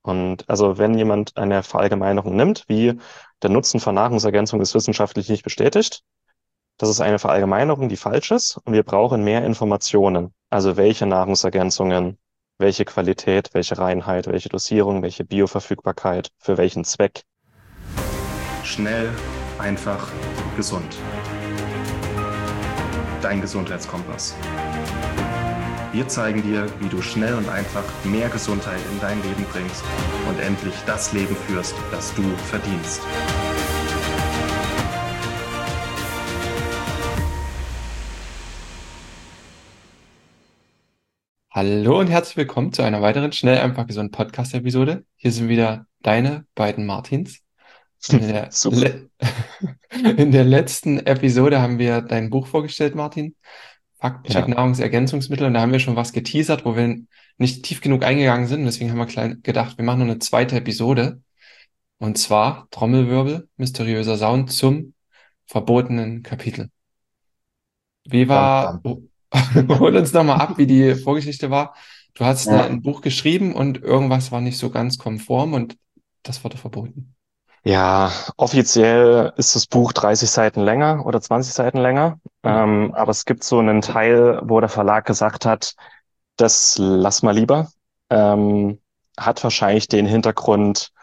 Und also wenn jemand eine Verallgemeinerung nimmt, wie der Nutzen von Nahrungsergänzung ist wissenschaftlich nicht bestätigt, das ist eine Verallgemeinerung, die falsch ist und wir brauchen mehr Informationen. Also welche Nahrungsergänzungen, welche Qualität, welche Reinheit, welche Dosierung, welche Bioverfügbarkeit, für welchen Zweck. Schnell, einfach, gesund. Dein Gesundheitskompass. Wir zeigen dir, wie du schnell und einfach mehr Gesundheit in dein Leben bringst und endlich das Leben führst, das du verdienst. Hallo und herzlich willkommen zu einer weiteren Schnell einfach gesund Podcast-Episode. Hier sind wieder deine beiden Martins. Und Super. in der letzten Episode haben wir dein Buch vorgestellt, Martin. Faktencheck Ja, Nahrungsergänzungsmittel. Und da haben wir schon was geteasert, wo wir nicht tief genug eingegangen sind. Und deswegen haben wir klein gedacht, wir machen noch eine zweite Episode. Und zwar Trommelwirbel, mysteriöser Sound zum verbotenen Kapitel. Wie bam, war, bam. hol uns nochmal ab, wie die Vorgeschichte war. Du hast Ja. ein Buch geschrieben und irgendwas war nicht so ganz konform und das wurde verboten. Ja, offiziell ist das Buch 30 Seiten länger oder 20 Seiten länger. Ja, Aber es gibt so einen Teil, wo der Verlag gesagt hat, das lass mal lieber. Ähm, Hat wahrscheinlich den Hintergrund,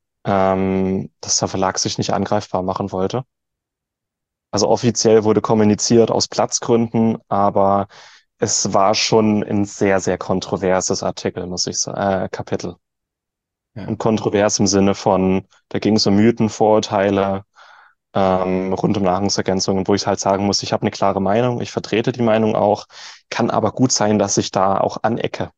dass der Verlag sich nicht angreifbar machen wollte. Also offiziell wurde kommuniziert aus Platzgründen, aber es war schon ein sehr, sehr kontroverses Artikel, muss ich sagen, Kapitel. ja. Und kontrovers im Sinne von, da ging es um Mythen, Vorurteile, rund um Nahrungsergänzungen, wo ich halt sagen muss, ich habe eine klare Meinung, ich vertrete die Meinung auch, kann aber gut sein, dass ich da auch anecke.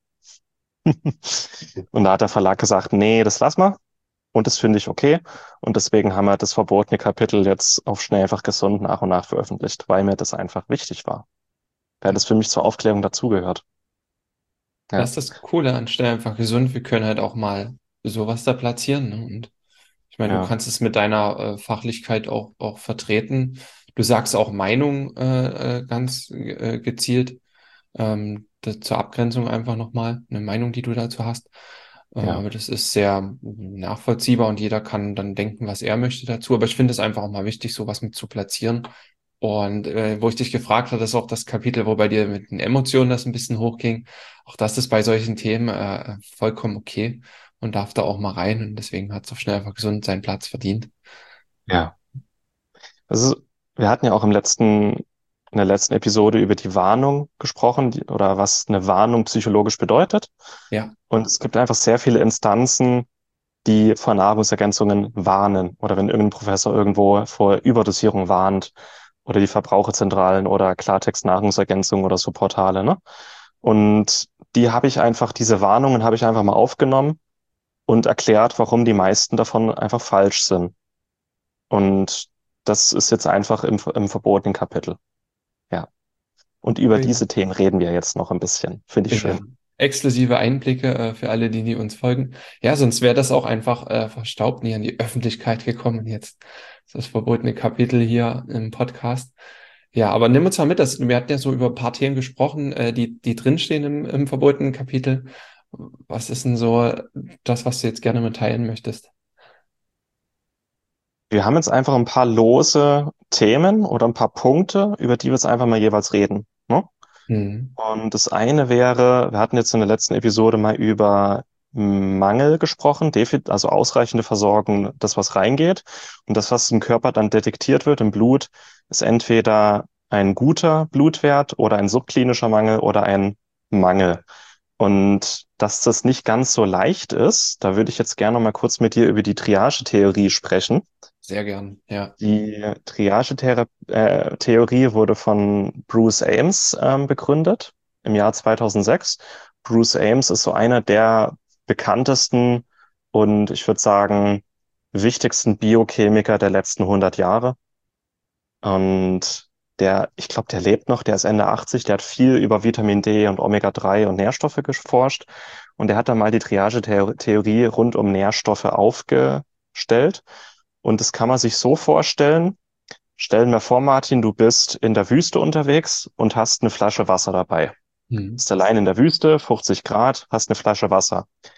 Und da hat der Verlag gesagt, nee, das lass mal. Und das finde ich okay. Und deswegen haben wir das verbotene Kapitel jetzt auf schnell einfach gesund nach und nach veröffentlicht, weil mir das einfach wichtig war. Weil das für mich zur Aufklärung dazugehört. Das Ja, ist das Coole an Stell einfach gesund. Wir können halt auch mal sowas da platzieren. Ne? Und ich meine, du ja, kannst es mit deiner Fachlichkeit auch vertreten. Du sagst auch Meinung ganz gezielt. Zur Abgrenzung einfach nochmal eine Meinung, die du dazu hast. ja, Aber das ist sehr nachvollziehbar und jeder kann dann denken, was er möchte dazu. Aber ich finde es einfach auch mal wichtig, sowas mit zu platzieren. Und wo ich dich gefragt hatte, ist auch das Kapitel, wo bei dir mit den Emotionen das ein bisschen hochging. Auch das ist bei solchen Themen vollkommen okay und darf da auch mal rein. Und deswegen hat es auch schnell einfach gesund seinen Platz verdient. ja. Also, wir hatten ja auch in der letzten Episode über die Warnung gesprochen, oder was eine Warnung psychologisch bedeutet. Ja, Und es gibt einfach sehr viele Instanzen, die vor Nahrungsergänzungen warnen. Oder wenn irgendein Professor irgendwo vor Überdosierung warnt. Oder die Verbraucherzentralen oder Klartext Nahrungsergänzungen oder so Portale, ne? Und diese Warnungen habe ich einfach mal aufgenommen und erklärt, warum die meisten davon einfach falsch sind. Und das ist jetzt einfach im verbotenen Kapitel. Ja. Und über prima. diese Themen reden wir jetzt noch ein bisschen. Finde ich Ja, schön. exklusive Einblicke für alle, die uns folgen. Ja, sonst wäre das auch einfach verstaubt, nie an die Öffentlichkeit gekommen. Jetzt ist das verbotene Kapitel hier im Podcast. Ja, aber nimm uns mal mit, wir hatten ja so über ein paar Themen gesprochen, die drinstehen im verbotenen Kapitel. Was ist denn so das, was du jetzt gerne mitteilen möchtest? Wir haben jetzt einfach ein paar lose Themen oder ein paar Punkte, über die wir jetzt einfach mal jeweils reden. Ne? Hm. Und das eine wäre, wir hatten jetzt in der letzten Episode mal über Mangel gesprochen, also ausreichende Versorgung, das, was reingeht. Und das, was im Körper dann detektiert wird im Blut, ist entweder ein guter Blutwert oder ein subklinischer Mangel oder ein Mangel. Und dass das nicht ganz so leicht ist, da würde ich jetzt gerne noch mal kurz mit dir über die Triage-Theorie sprechen. Sehr gern, ja. Die Triage-Theorie wurde von Bruce Ames begründet im Jahr 2006. Bruce Ames ist so einer der bekanntesten und ich würde sagen wichtigsten Biochemiker der letzten 100 Jahre. Und ich glaube, der lebt noch, der ist Ende 80, der hat viel über Vitamin D und Omega-3 und Nährstoffe geforscht. Und der hat dann mal die Triage-Theorie rund um Nährstoffe aufgestellt. Und das kann man sich so vorstellen. Stellen wir vor, Martin, du bist in der Wüste unterwegs und hast eine Flasche Wasser dabei. Hm. Bist allein in der Wüste, 50 Grad, hast eine Flasche Wasser.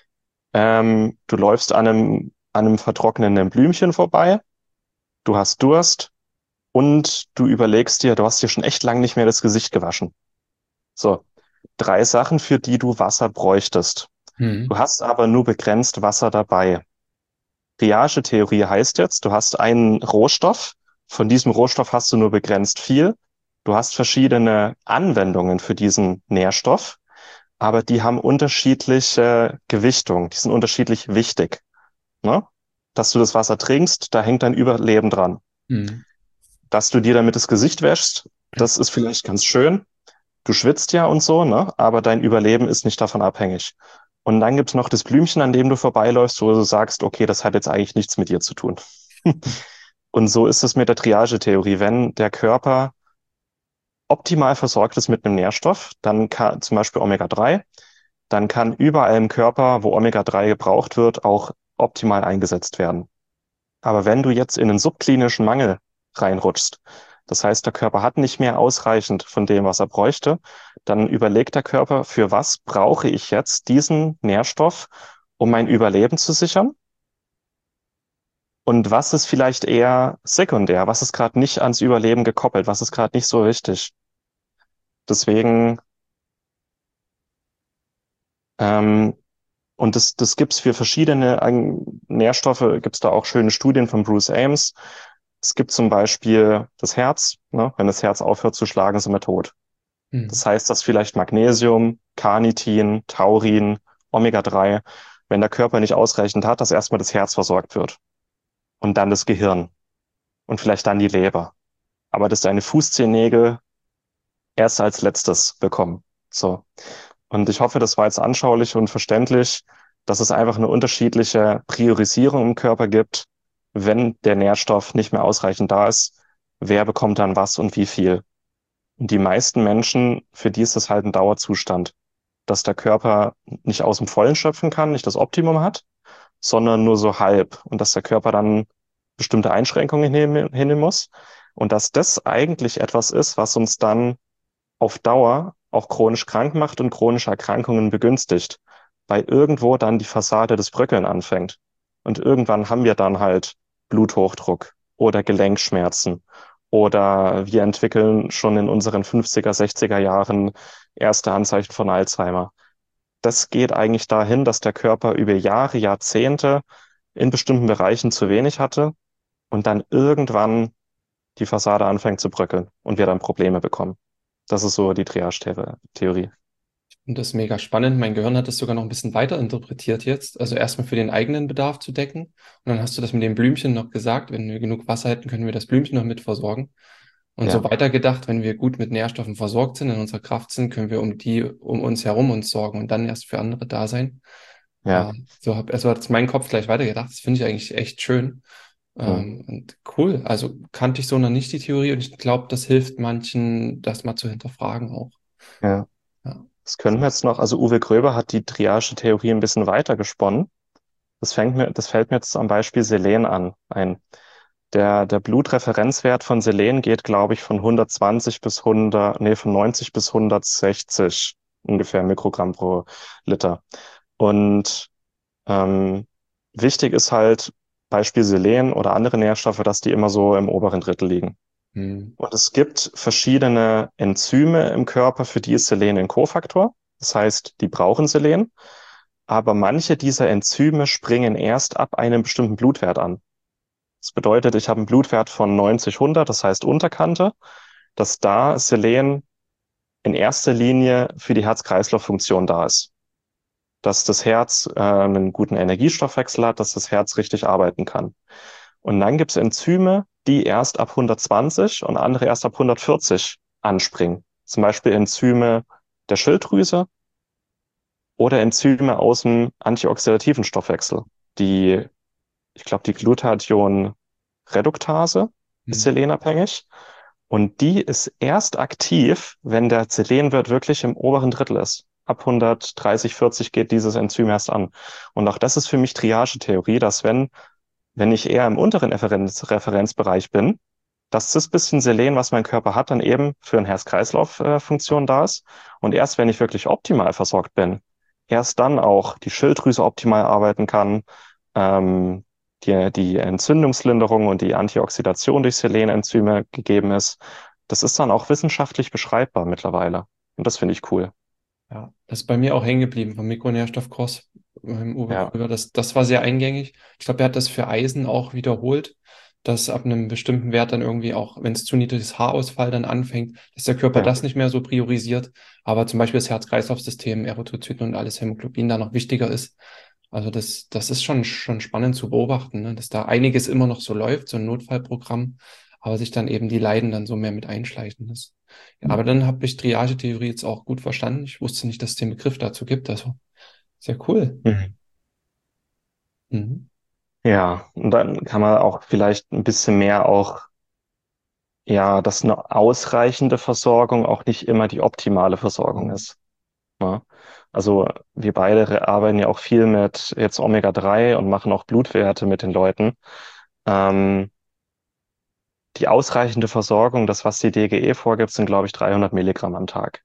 Du läufst an einem vertrocknenden Blümchen vorbei, du hast Durst und du überlegst dir, du hast dir schon echt lang nicht mehr das Gesicht gewaschen. So, drei Sachen, für die du Wasser bräuchtest. Du Mhm. hast aber nur begrenzt Wasser dabei. Triage-Theorie heißt jetzt, du hast einen Rohstoff, von diesem Rohstoff hast du nur begrenzt viel. Du hast verschiedene Anwendungen für diesen Nährstoff, aber die haben unterschiedliche Gewichtung, die sind unterschiedlich wichtig, ne? Dass du das Wasser trinkst, da hängt dein Überleben dran. Mhm. Dass du dir damit das Gesicht wäschst, das ist vielleicht ganz schön. Du schwitzt ja und so, ne? Aber dein Überleben ist nicht davon abhängig. Und dann gibt's noch das Blümchen, an dem du vorbeiläufst, wo du sagst, okay, das hat jetzt eigentlich nichts mit dir zu tun. Und so ist es mit der Triage-Theorie. Wenn der Körper optimal versorgt ist mit einem Nährstoff, dann kann zum Beispiel Omega-3, dann kann überall im Körper, wo Omega-3 gebraucht wird, auch optimal eingesetzt werden. Aber wenn du jetzt in einen subklinischen Mangel reinrutschst, das heißt, der Körper hat nicht mehr ausreichend von dem, was er bräuchte, dann überlegt der Körper, für was brauche ich jetzt diesen Nährstoff, um mein Überleben zu sichern? Und was ist vielleicht eher sekundär? Was ist gerade nicht ans Überleben gekoppelt? Was ist gerade nicht so wichtig? Deswegen, ähm, und das gibt's für verschiedene Nährstoffe, gibt's da auch schöne Studien von Bruce Ames. Es gibt zum Beispiel das Herz, ne? Wenn das Herz aufhört zu schlagen, sind wir tot. Mhm. Das heißt, dass vielleicht Magnesium, Carnitin, Taurin, Omega-3, wenn der Körper nicht ausreichend hat, dass erstmal das Herz versorgt wird und dann das Gehirn und vielleicht dann die Leber. Aber dass deine Fußzehennägel erst als letztes bekommen. So. Und ich hoffe, das war jetzt anschaulich und verständlich, dass es einfach eine unterschiedliche Priorisierung im Körper gibt, wenn der Nährstoff nicht mehr ausreichend da ist. Wer bekommt dann was und wie viel? Und die meisten Menschen, für die ist das halt ein Dauerzustand, dass der Körper nicht aus dem Vollen schöpfen kann, nicht das Optimum hat, sondern nur so halb. Und dass der Körper dann bestimmte Einschränkungen hinnehmen muss. Und dass das eigentlich etwas ist, was uns dann auf Dauer auch chronisch krank macht und chronische Erkrankungen begünstigt, weil irgendwo dann die Fassade des Bröckeln anfängt. Und irgendwann haben wir dann halt Bluthochdruck oder Gelenkschmerzen oder wir entwickeln schon in unseren 50er, 60er Jahren erste Anzeichen von Alzheimer. Das geht eigentlich dahin, dass der Körper über Jahre, Jahrzehnte in bestimmten Bereichen zu wenig hatte und dann irgendwann die Fassade anfängt zu bröckeln und wir dann Probleme bekommen. Das ist so die Triage-Theorie. Und das ist mega spannend. Mein Gehirn hat das sogar noch ein bisschen weiter interpretiert jetzt. Also erstmal für den eigenen Bedarf zu decken. Und dann hast du das mit dem Blümchen noch gesagt. Wenn wir genug Wasser hätten, können wir das Blümchen noch mit versorgen. Und so Ja, weitergedacht, wenn wir gut mit Nährstoffen versorgt sind, in unserer Kraft sind, können wir um die um uns herum uns sorgen und dann erst für andere da sein. ja. Also hat mein Kopf gleich weitergedacht. Das finde ich eigentlich echt schön. Hm. Und cool. Also kannte ich so noch nicht die Theorie und ich glaube, das hilft manchen, das mal zu hinterfragen auch. Ja. Ja. Das können wir jetzt noch, also Uwe Gröber hat die Triage-Theorie ein bisschen weiter gesponnen. Das fällt mir jetzt am Beispiel Selen ein. Der Blutreferenzwert von Selen geht, glaube ich, von 120 bis 100, nee, von 90 bis 160 ungefähr Mikrogramm pro Liter. Und ähm, wichtig ist halt Beispiel Selen oder andere Nährstoffe, dass die immer so im oberen Drittel liegen. Hm. Und es gibt verschiedene Enzyme im Körper, für die ist Selen ein Kofaktor. Das heißt, die brauchen Selen. Aber manche dieser Enzyme springen erst ab einem bestimmten Blutwert an. Das bedeutet, ich habe einen Blutwert von 90, 100, das heißt Unterkante, dass da Selen in erster Linie für die Herz-Kreislauf-Funktion da ist. Dass das Herz einen guten Energiestoffwechsel hat, dass das Herz richtig arbeiten kann. Und dann gibt es Enzyme, die erst ab 120 und andere erst ab 140 anspringen. Zum Beispiel Enzyme der Schilddrüse oder Enzyme aus dem antioxidativen Stoffwechsel. Die, ich glaube, die Glutathion-Reduktase ist Hm. selenabhängig. Und die ist erst aktiv, wenn der Selenwert wirklich im oberen Drittel ist. Ab 130, 40 geht dieses Enzym erst an. Und auch das ist für mich Triage-Theorie, dass wenn ich eher im unteren Referenzbereich bin, dass das bisschen Selen, was mein Körper hat, dann eben für eine Herz-Kreislauf-Funktion da ist. Und erst wenn ich wirklich optimal versorgt bin, erst dann auch die Schilddrüse optimal arbeiten kann, ähm, die Entzündungslinderung und die Antioxidation durch Selenenzyme gegeben ist. Das ist dann auch wissenschaftlich beschreibbar mittlerweile. Und das finde ich cool. Ja, das ist bei mir auch hängen geblieben vom Mikronährstoffkurs Uwe Ja, Krüger. Das war sehr eingängig. Ich glaube, er hat das für Eisen auch wiederholt, dass ab einem bestimmten Wert dann irgendwie auch, wenn es zu niedriges Haarausfall dann anfängt, dass der Körper ja. das nicht mehr so priorisiert, aber zum Beispiel das Herz-Kreislauf-System, Erythrozyten und alles Hämoglobin da noch wichtiger ist. Also das ist schon spannend zu beobachten, ne? Dass da einiges immer noch so läuft, so ein Notfallprogramm, aber sich dann eben die Leiden dann so mehr mit einschleichen. Ja, aber dann habe ich Triage-Theorie jetzt auch gut verstanden. Ich wusste nicht, dass es den Begriff dazu gibt. Also sehr cool. Mhm. Mhm. Ja, und dann kann man auch vielleicht ein bisschen mehr auch, ja, dass eine ausreichende Versorgung auch nicht immer die optimale Versorgung Mhm. ist. Ja. Also wir beide arbeiten ja auch viel mit jetzt Omega-3 und machen auch Blutwerte mit den Leuten. Ähm, Die ausreichende Versorgung, das, was die DGE vorgibt, sind, glaube ich, 300 Milligramm am Tag.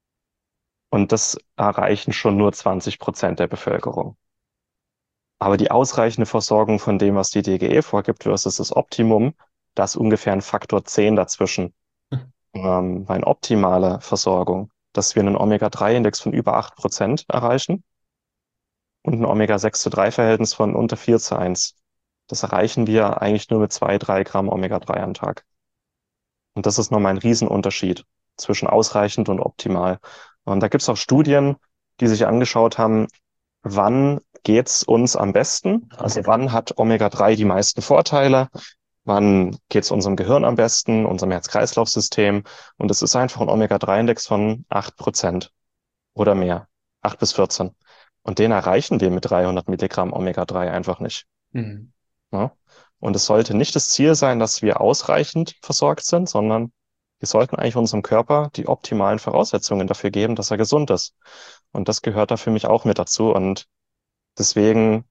Und das erreichen schon nur 20% der Bevölkerung. Aber die ausreichende Versorgung von dem, was die DGE vorgibt, versus das Optimum, da ist ungefähr ein Faktor 10 dazwischen. Bei optimaler Versorgung, dass wir einen Omega-3-Index von über 8% erreichen und ein Omega-6-zu-3-Verhältnis von unter 4:1. Das erreichen wir eigentlich nur mit 2, 3 Gramm Omega-3 am Tag. Und das ist nochmal ein Riesenunterschied zwischen ausreichend und optimal. Und da gibt es auch Studien, die sich angeschaut haben, wann geht's uns am besten? Also wann hat Omega-3 die meisten Vorteile? Wann geht's unserem Gehirn am besten, unserem Herz-Kreislauf-System? Und es ist einfach ein Omega-3-Index von 8% oder mehr, 8 bis 14. Und den erreichen wir mit 300 Milligramm Omega-3 einfach nicht. Mhm. Ja? Und es sollte nicht das Ziel sein, dass wir ausreichend versorgt sind, sondern wir sollten eigentlich unserem Körper die optimalen Voraussetzungen dafür geben, dass er gesund ist. Und das gehört da für mich auch mit dazu. Und deswegen,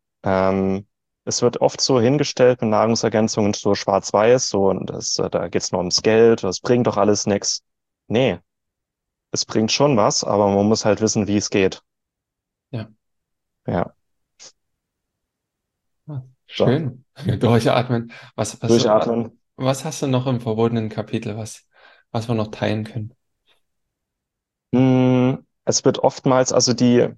es wird oft so hingestellt mit Nahrungsergänzungen, so schwarz-weiß, so, und da geht's nur ums Geld, das bringt doch alles nichts. Nee, es bringt schon was, aber man muss halt wissen, wie es geht. Ja, Ja, ah, so, schön. Durchatmen. durchatmen. Was hast du noch im verbotenen Kapitel, was wir noch teilen können? Es wird oftmals, also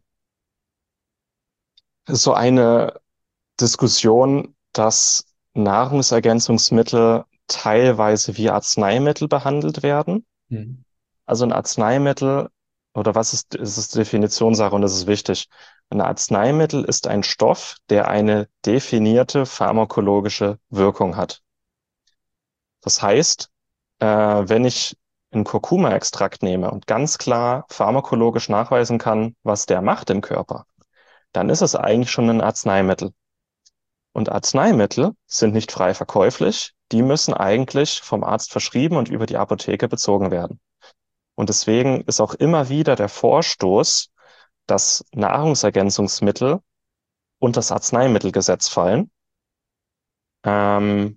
so eine Diskussion, dass Nahrungsergänzungsmittel teilweise wie Arzneimittel behandelt werden. Mhm. Also ein Arzneimittel, oder was ist Definitionssache und das ist wichtig. Ein Arzneimittel ist ein Stoff, der eine definierte pharmakologische Wirkung hat. Das heißt, wenn ich einen Kurkuma-Extrakt nehme und ganz klar pharmakologisch nachweisen kann, was der macht im Körper, dann ist es eigentlich schon ein Arzneimittel. Und Arzneimittel sind nicht frei verkäuflich. Die müssen eigentlich vom Arzt verschrieben und über die Apotheke bezogen werden. Und deswegen ist auch immer wieder der Vorstoß, dass Nahrungsergänzungsmittel unter das Arzneimittelgesetz fallen. Ähm,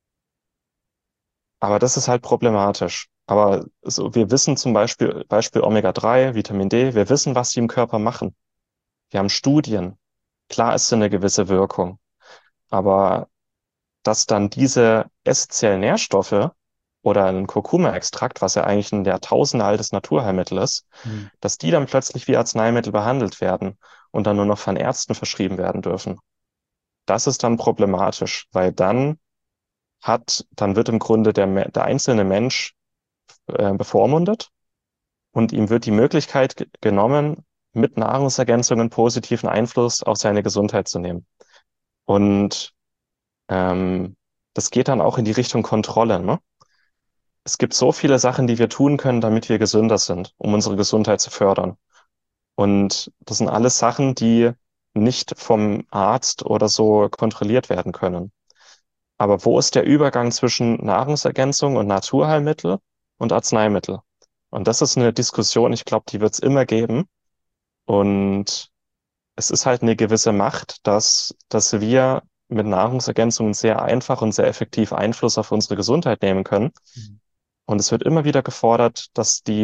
aber das ist halt problematisch. Aber so, wir wissen zum Beispiel Omega-3, Vitamin D, wir wissen, was sie im Körper machen. Wir haben Studien. Klar ist eine gewisse Wirkung. Aber dass dann diese essentiellen Nährstoffe oder ein Kurkuma-Extrakt, was ja eigentlich ein Jahrtausende altes Naturheilmittel ist, Mhm. dass die dann plötzlich wie Arzneimittel behandelt werden und dann nur noch von Ärzten verschrieben werden dürfen. Das ist dann problematisch, weil dann wird im Grunde der einzelne Mensch bevormundet und ihm wird die Möglichkeit genommen, mit Nahrungsergänzungen positiven Einfluss auf seine Gesundheit zu nehmen. Und ähm, das geht dann auch in die Richtung Kontrolle, ne? Es gibt so viele Sachen, die wir tun können, damit wir gesünder sind, um unsere Gesundheit zu fördern. Und das sind alles Sachen, die nicht vom Arzt oder so kontrolliert werden können. Aber wo ist der Übergang zwischen Nahrungsergänzung und Naturheilmittel und Arzneimittel? Und das ist eine Diskussion, ich glaube, die wird es immer geben. Und es ist halt eine gewisse Macht, dass wir mit Nahrungsergänzungen sehr einfach und sehr effektiv Einfluss auf unsere Gesundheit nehmen können. Mhm. Und es wird immer wieder gefordert, dass die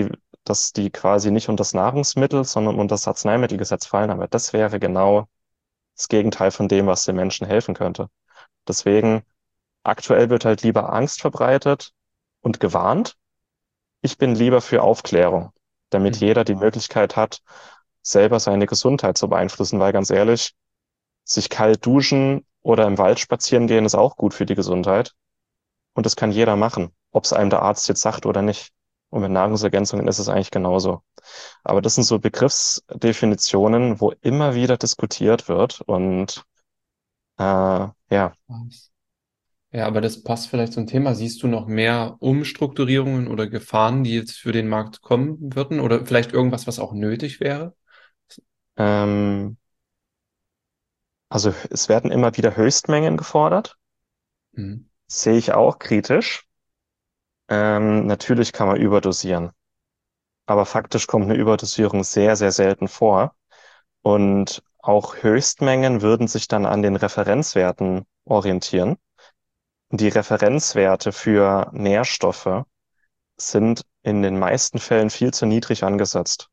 dass die quasi nicht unter das Nahrungsmittel, sondern unter das Arzneimittelgesetz fallen. Aber das wäre genau das Gegenteil von dem, was den Menschen helfen könnte. Deswegen, aktuell wird halt lieber Angst verbreitet und gewarnt. Ich bin lieber für Aufklärung, damit Mhm. jeder die Möglichkeit hat, selber seine Gesundheit zu beeinflussen, weil ganz ehrlich, sich kalt duschen oder im Wald spazieren gehen ist auch gut für die Gesundheit. Und das kann jeder machen, ob es einem der Arzt jetzt sagt oder nicht. Und mit Nahrungsergänzungen ist es eigentlich genauso. Aber das sind so Begriffsdefinitionen, wo immer wieder diskutiert wird. Und ja, Ja, aber das passt vielleicht zum Thema. Siehst du noch mehr Umstrukturierungen oder Gefahren, die jetzt für den Markt kommen würden? Oder vielleicht irgendwas, was auch nötig wäre? ähm, also es werden immer wieder Höchstmengen gefordert. Mhm. Sehe ich auch kritisch. Natürlich kann man überdosieren, aber faktisch kommt eine Überdosierung sehr, sehr selten vor. Und auch Höchstmengen würden sich dann an den Referenzwerten orientieren. Die Referenzwerte für Nährstoffe sind in den meisten Fällen viel zu niedrig angesetzt.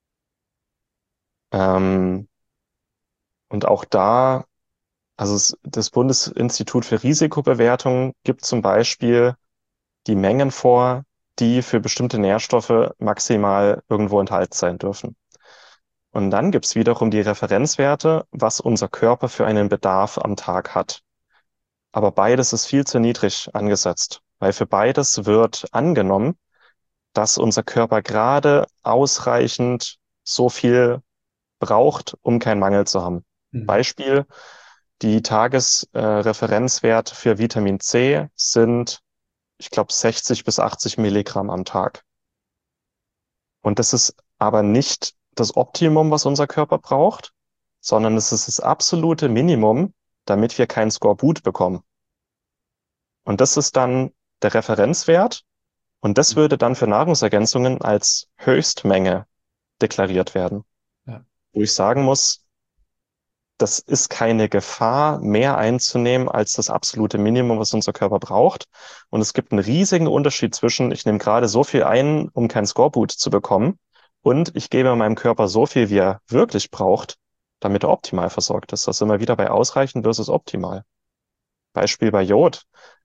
Ähm, und auch da, also das Bundesinstitut für Risikobewertung gibt zum Beispiel die Mengen vor, die für bestimmte Nährstoffe maximal irgendwo enthalten sein dürfen. Und dann gibt's wiederum die Referenzwerte, was unser Körper für einen Bedarf am Tag hat. Aber beides ist viel zu niedrig angesetzt, weil für beides wird angenommen, dass unser Körper gerade ausreichend so viel braucht, um keinen Mangel zu haben. Mhm. Beispiel, die Tagesreferenzwerte für Vitamin C sind, ich glaube, 60 bis 80 Milligramm am Tag. Und das ist aber nicht das Optimum, was unser Körper braucht, sondern es ist das absolute Minimum, damit wir kein Skorbut bekommen. Und das ist dann der Referenzwert. Und das würde dann für Nahrungsergänzungen als Höchstmenge deklariert werden. Ja. Wo ich sagen muss, das ist keine Gefahr, mehr einzunehmen als das absolute Minimum, was unser Körper braucht. Und es gibt einen riesigen Unterschied zwischen, ich nehme gerade so viel ein, um kein Skorbut zu bekommen, und ich gebe meinem Körper so viel, wie er wirklich braucht, damit er optimal versorgt ist. Das ist immer wieder bei ausreichend versus optimal. Beispiel bei Jod.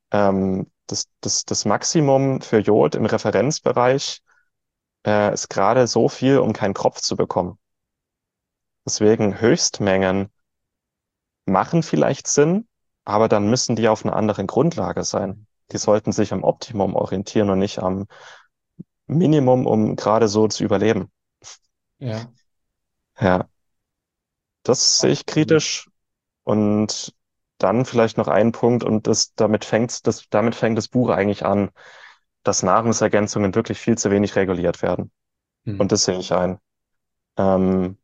Das Maximum für Jod im Referenzbereich ist gerade so viel, um keinen Kropf zu bekommen. Deswegen Höchstmengen machen vielleicht Sinn, aber dann müssen die auf einer anderen Grundlage sein. Die sollten sich am Optimum orientieren und nicht am Minimum, um gerade so zu überleben. Ja. Ja, das sehe ich Absolut. kritisch. Und dann vielleicht noch ein Punkt, und damit fängt das Buch eigentlich an, dass Nahrungsergänzungen wirklich viel zu wenig reguliert werden. Und Mhm. das sehe ich ein. Ähm,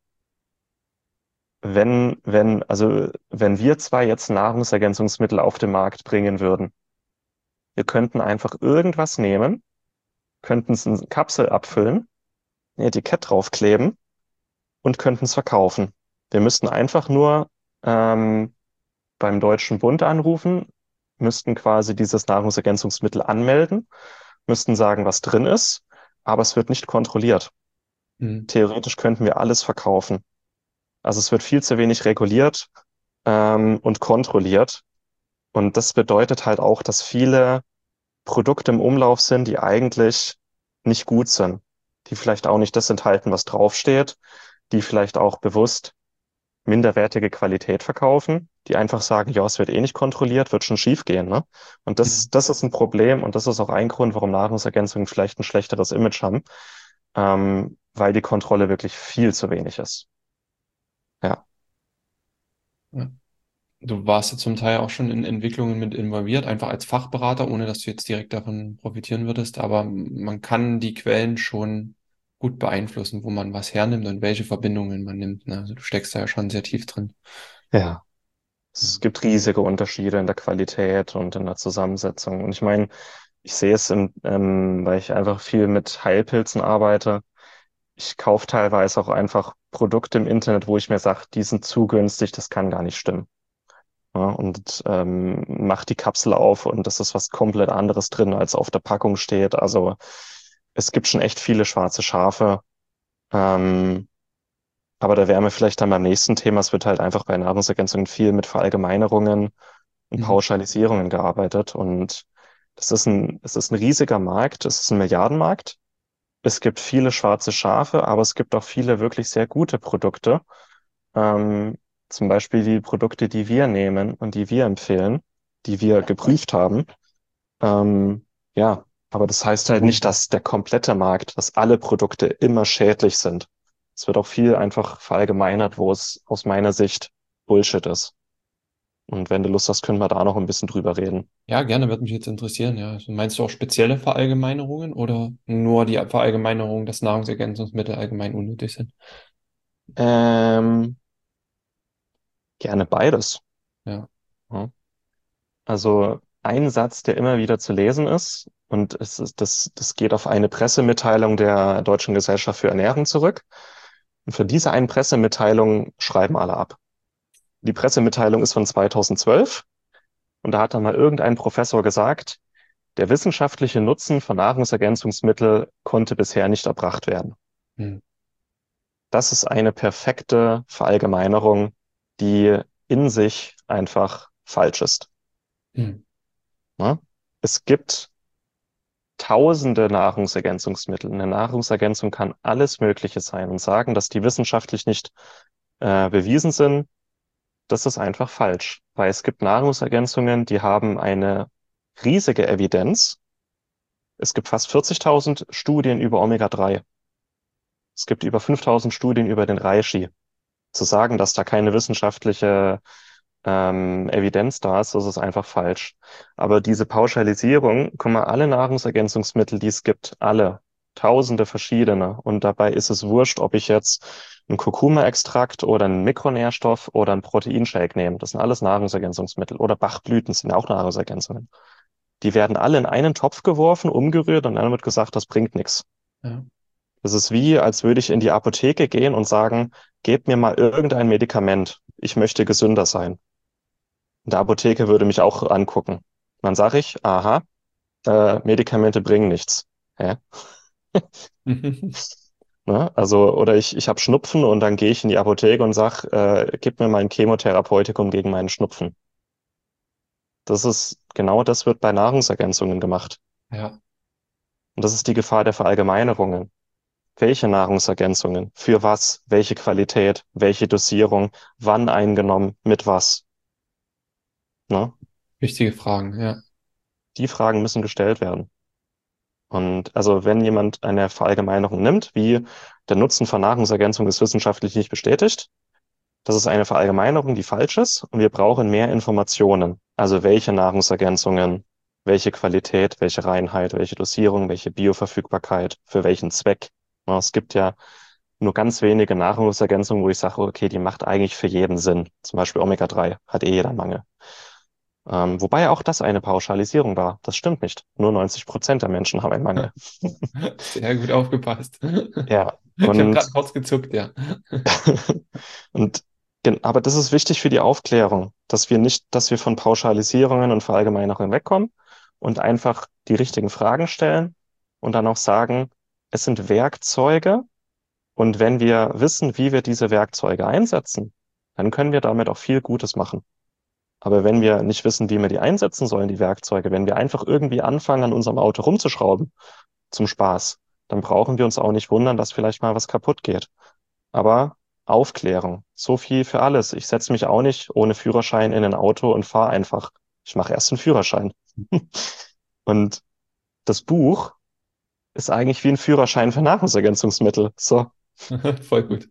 wenn wir zwei jetzt Nahrungsergänzungsmittel auf den Markt bringen würden, wir könnten einfach irgendwas nehmen, könnten es in Kapsel abfüllen, ein Etikett draufkleben und könnten es verkaufen. Wir müssten einfach nur ähm, beim Deutschen Bund anrufen, müssten quasi dieses Nahrungsergänzungsmittel anmelden, müssten sagen, was drin ist, aber es wird nicht kontrolliert. Mhm. Theoretisch könnten wir alles verkaufen. Also es wird viel zu wenig reguliert und kontrolliert. Und das bedeutet halt auch, dass viele Produkte im Umlauf sind, die eigentlich nicht gut sind, die vielleicht auch nicht das enthalten, was draufsteht, die vielleicht auch bewusst minderwertige Qualität verkaufen, die einfach sagen, ja, es wird eh nicht kontrolliert, wird schon schief gehen, ne? Und Mhm. das ist ein Problem und das ist auch ein Grund, warum Nahrungsergänzungen vielleicht ein schlechteres Image haben, weil die Kontrolle wirklich viel zu wenig ist. Ja, Ja. Du warst ja zum Teil auch schon in Entwicklungen mit involviert, einfach als Fachberater, ohne dass du jetzt direkt davon profitieren würdest. Aber man kann die Quellen schon gut beeinflussen, wo man was hernimmt und welche Verbindungen man nimmt. Ne? Also du steckst da ja schon sehr tief drin. ja. Es Mhm. gibt riesige Unterschiede in der Qualität und in der Zusammensetzung. Und ich meine, ich sehe es, weil ich einfach viel mit Heilpilzen arbeite. Ich kaufe teilweise auch einfach Produkte im Internet, wo ich mir sage, die sind zu günstig, das kann gar nicht stimmen. Ja, und mach die Kapsel auf und das ist was komplett anderes drin, als auf der Packung steht. Also es gibt schon echt viele schwarze Schafe. Ähm, aber da wären wir vielleicht dann beim nächsten Thema. Es wird halt einfach bei Nahrungsergänzungen viel mit Verallgemeinerungen und Mhm. Pauschalisierungen gearbeitet. Und es ist ein riesiger Markt, es ist ein Milliardenmarkt. Es gibt viele schwarze Schafe, aber es gibt auch viele wirklich sehr gute Produkte. Ähm, zum Beispiel die Produkte, die wir nehmen und die wir empfehlen, die wir geprüft haben. Ähm, ja, aber das heißt halt nicht, dass der komplette Markt, dass alle Produkte immer schädlich sind. Es wird auch viel einfach verallgemeinert, wo es aus meiner Sicht Bullshit ist. Und wenn du Lust hast, können wir da noch ein bisschen drüber reden. Ja, gerne, würde mich jetzt interessieren, ja. Also meinst du auch spezielle Verallgemeinerungen oder nur die Verallgemeinerung, dass Nahrungsergänzungsmittel allgemein unnötig sind? Ähm, gerne beides. Ja. Ja. Also ein Satz, der immer wieder zu lesen ist, und das geht auf eine Pressemitteilung der Deutschen Gesellschaft für Ernährung zurück. Und für diese einen Pressemitteilung schreiben alle ab. Die Pressemitteilung ist von 2012 und da hat dann mal irgendein Professor gesagt, der wissenschaftliche Nutzen von Nahrungsergänzungsmitteln konnte bisher nicht erbracht werden. Hm. Das ist eine perfekte Verallgemeinerung, die in sich einfach falsch ist. Hm. Ne? Es gibt tausende Nahrungsergänzungsmittel. Eine Nahrungsergänzung kann alles Mögliche sein und sagen, dass die wissenschaftlich nicht bewiesen sind, das ist einfach falsch. Weil es gibt Nahrungsergänzungen, die haben eine riesige Evidenz. Es gibt fast 40.000 Studien über Omega-3. Es gibt über 5.000 Studien über den Reishi. Zu sagen, dass da keine wissenschaftliche Evidenz da ist, das ist einfach falsch. Aber diese Pauschalisierung, guck mal, alle Nahrungsergänzungsmittel, die es gibt, alle, tausende verschiedene. Und dabei ist es wurscht, ob ich jetzt einen Kurkuma-Extrakt oder einen Mikronährstoff oder einen Proteinshake nehme. Das sind alles Nahrungsergänzungsmittel. Oder Bachblüten sind ja auch Nahrungsergänzungen. Die werden alle in einen Topf geworfen, umgerührt und dann wird gesagt, das bringt nichts. Ja. Das ist wie, als würde ich in die Apotheke gehen und sagen, gebt mir mal irgendein Medikament. Ich möchte gesünder sein. In der Apotheke würde mich auch angucken. Und dann sage ich, aha, Medikamente bringen nichts. Hä? Ne? Also, oder ich habe Schnupfen und dann gehe ich in die Apotheke und sage, gib mir mal ein Chemotherapeutikum gegen meinen Schnupfen. Genau das wird bei Nahrungsergänzungen gemacht. Ja. Und das ist die Gefahr der Verallgemeinerungen. Welche Nahrungsergänzungen? Für was? Welche Qualität? Welche Dosierung? Wann eingenommen? Mit was? Ne? Wichtige Fragen, ja. Die Fragen müssen gestellt werden. Und also wenn jemand eine Verallgemeinerung nimmt, wie der Nutzen von Nahrungsergänzung ist wissenschaftlich nicht bestätigt, das ist eine Verallgemeinerung, die falsch ist und wir brauchen mehr Informationen. Also welche Nahrungsergänzungen, welche Qualität, welche Reinheit, welche Dosierung, welche Bioverfügbarkeit, für welchen Zweck. Ja, es gibt ja nur ganz wenige Nahrungsergänzungen, wo ich sage, okay, die macht eigentlich für jeden Sinn. Zum Beispiel Omega-3 hat eh jeder Mangel. Wobei auch das eine Pauschalisierung war. Das stimmt nicht. Nur 90% der Menschen haben einen Mangel. Sehr gut aufgepasst. Ja, Ich habe gerade und, kurz gezuckt, ja. und aber das ist wichtig für die Aufklärung, dass wir von Pauschalisierungen und Verallgemeinerungen wegkommen und einfach die richtigen Fragen stellen und dann auch sagen, es sind Werkzeuge und wenn wir wissen, wie wir diese Werkzeuge einsetzen, dann können wir damit auch viel Gutes machen. Aber wenn wir nicht wissen, wie wir die einsetzen sollen, die Werkzeuge, wenn wir einfach irgendwie anfangen, an unserem Auto rumzuschrauben, zum Spaß, dann brauchen wir uns auch nicht wundern, dass vielleicht mal was kaputt geht. Aber Aufklärung, so viel für alles. Ich setze mich auch nicht ohne Führerschein in ein Auto und fahre einfach. Ich mache erst einen Führerschein. Und das Buch ist eigentlich wie ein Führerschein für Nahrungsergänzungsmittel. So, Voll gut.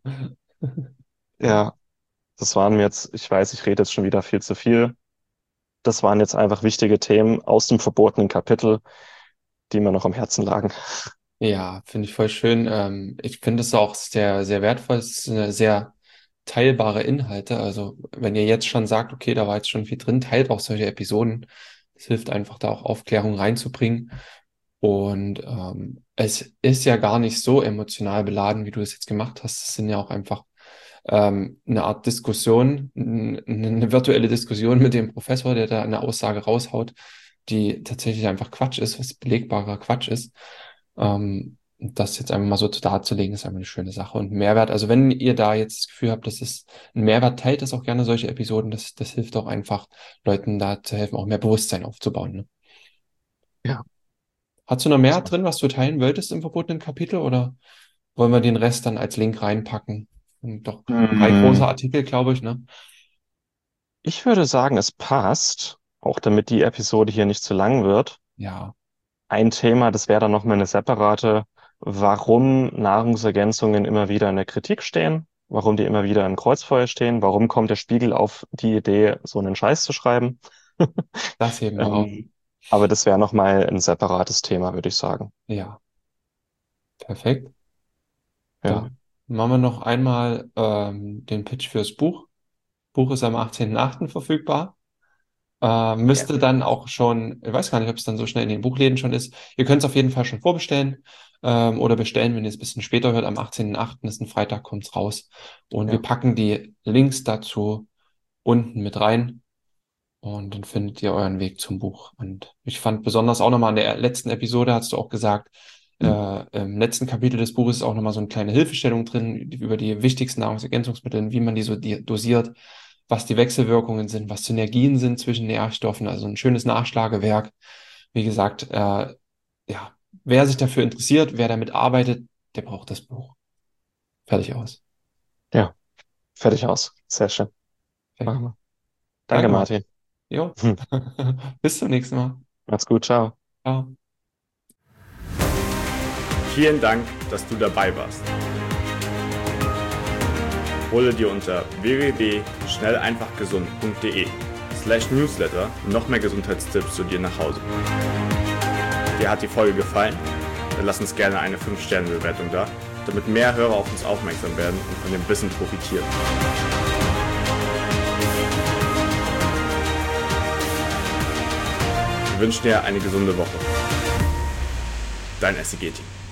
ja, das waren mir jetzt, ich weiß, ich rede jetzt schon wieder viel zu viel. Das waren jetzt einfach wichtige Themen aus dem verbotenen Kapitel, die mir noch am Herzen lagen. Ja, finde ich voll schön. Ich finde es auch sehr, sehr wertvoll. Es ist eine sehr teilbare Inhalte. Also wenn ihr jetzt schon sagt, okay, da war jetzt schon viel drin, teilt auch solche Episoden. Es hilft einfach, da auch Aufklärung reinzubringen. Und es ist ja gar nicht so emotional beladen, wie du es jetzt gemacht hast. Es sind ja auch einfach eine Art Diskussion, eine virtuelle Diskussion mit dem Professor, der da eine Aussage raushaut, die tatsächlich einfach Quatsch ist, was belegbarer Quatsch ist. Das jetzt einfach mal so darzulegen, ist einfach eine schöne Sache und ein Mehrwert. Also wenn ihr da jetzt das Gefühl habt, dass es ein Mehrwert, teilt das auch gerne solche Episoden. Das hilft auch einfach, Leuten da zu helfen, auch mehr Bewusstsein aufzubauen. Ne? Ja. Hast du noch mehr drin, was du teilen wolltest im verbotenen Kapitel oder wollen wir den Rest dann als Link reinpacken? Und doch 3 große Mm, Artikel, glaube ich, ne? Ich würde sagen, es passt, auch damit die Episode hier nicht zu lang wird. Ja, Ein Thema, das wäre dann nochmal eine separate, warum Nahrungsergänzungen immer wieder in der Kritik stehen, warum die immer wieder im Kreuzfeuer stehen, warum kommt der Spiegel auf die Idee, so einen Scheiß zu schreiben. das heben wir auf. Ähm, aber das wäre nochmal ein separates Thema, würde ich sagen. Ja, perfekt. Ja, Dann machen wir noch einmal den Pitch fürs Buch. Buch ist am 18.08. verfügbar. ja, Müsste dann auch schon, ich weiß gar nicht, ob es dann so schnell in den Buchläden schon ist. Ihr könnt es auf jeden Fall schon vorbestellen oder bestellen, wenn ihr es ein bisschen später hört. Am 18.08. ist ein Freitag, kommt es raus. Und wir ja. packen die Links dazu unten mit rein. Und dann findet ihr euren Weg zum Buch. Und ich fand besonders auch nochmal in der letzten Episode, hast du auch gesagt, im letzten Kapitel des Buches ist auch nochmal so eine kleine Hilfestellung drin über die wichtigsten Nahrungsergänzungsmittel, wie man die so dosiert, was die Wechselwirkungen sind, was Synergien sind zwischen Nährstoffen. Also ein schönes Nachschlagewerk. Wie gesagt, ja, wer sich dafür interessiert, wer damit arbeitet, der braucht das Buch. Fertig aus. Ja, fertig aus. Sehr schön. Perfekt. Machen wir. Danke, Danke, Marc. Martin. Jo. Bis zum nächsten Mal. Macht's gut, ciao. Ciao. Vielen Dank, dass du dabei warst. Hole dir unter www.schnelleinfachgesund.de/newsletter noch mehr Gesundheitstipps zu dir nach Hause. Dir hat die Folge gefallen? Dann lass uns gerne eine 5-Sterne-Bewertung da, damit mehr Hörer auf uns aufmerksam werden und von dem Wissen profitieren. Wir wünschen dir eine gesunde Woche. Dein SEG-Team.